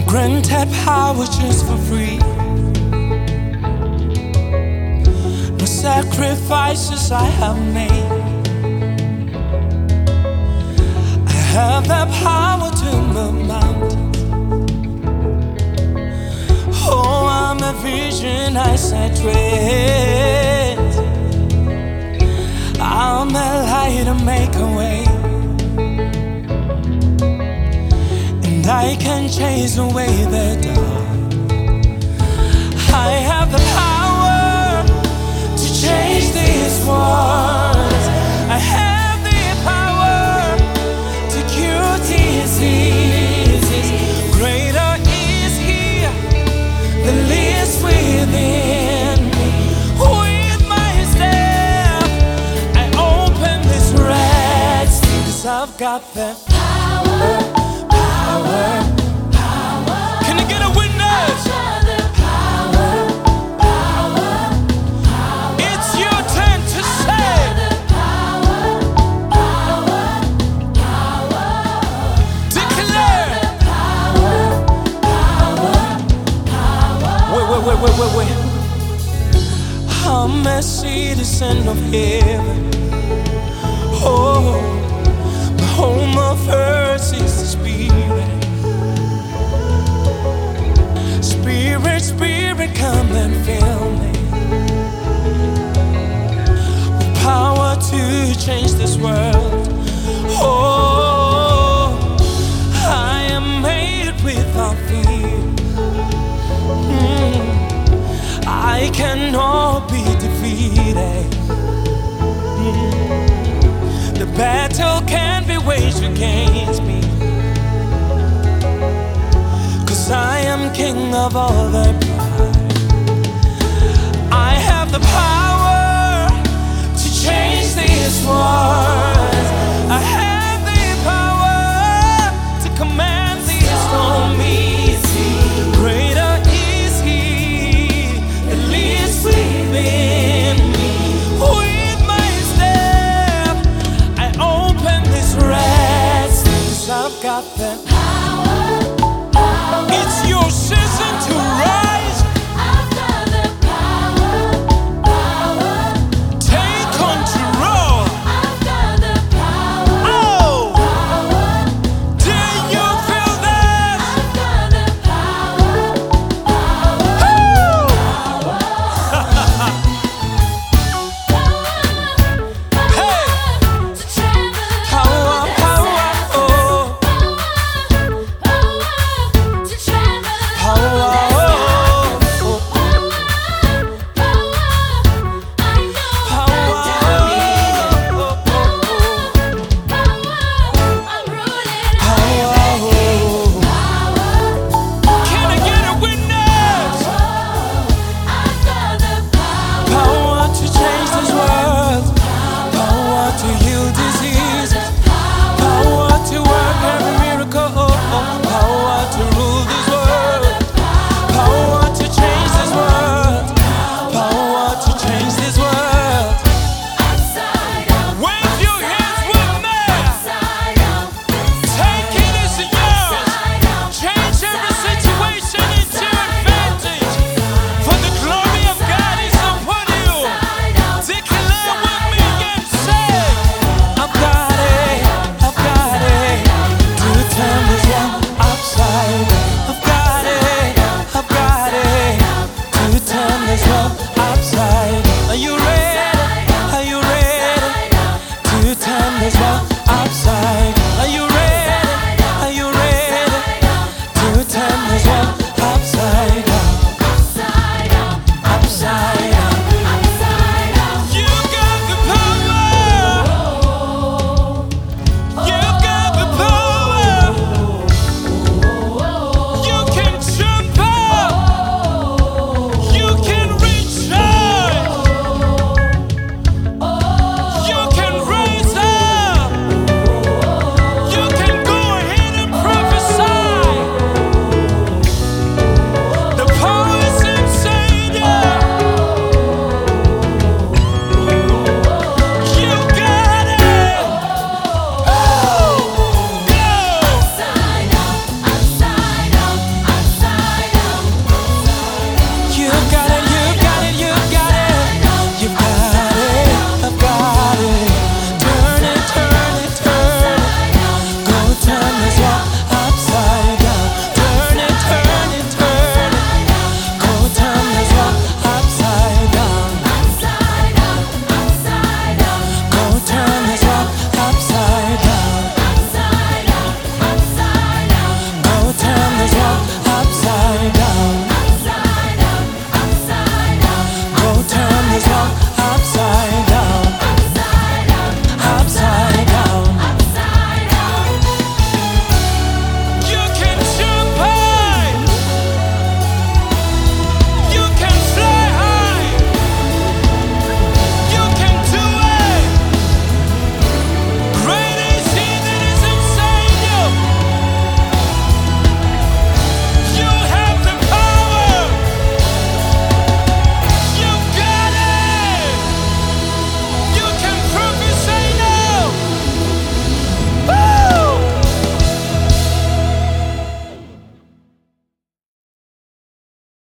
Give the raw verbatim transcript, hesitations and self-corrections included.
Granted power just for free. No sacrifices I have made. I have the power to move mountains. Oh, I'm a vision I set straight. I'm a light to make a way. I can chase away the dark. I have the power to change this world. I have the power to cure diseases. Greater is He that lives within me. With my step, I open this red sea, 'cause I've got the power. Power, power. Can you get a witness? Power, power, power. It's your turn to say. Power, power, power. Declare. Power, power, power. Wait, wait, wait, wait, wait, wait. I'm a citizen of heaven. Oh, the home of earth is the Spirit. Spirit, Spirit, come and fill me with power to change this world. Oh, I am made without fear. Mm, I cannot be defeated. Mm, the battle can't be waged against me. I am king of all the pride. I have the power to change this world.